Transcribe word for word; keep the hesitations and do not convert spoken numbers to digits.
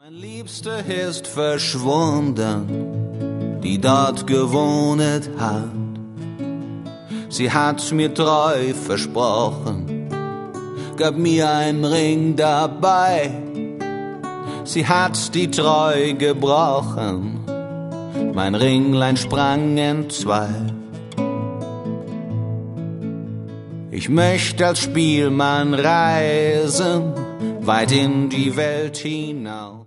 Mein Liebster ist verschwunden, die dort gewohnet hat. Sie hat mir treu versprochen, gab mir einen Ring dabei. Sie hat die Treu gebrochen, mein Ringlein sprang entzwei. Ich möchte als Spielmann reisen, weit in die Welt hinaus.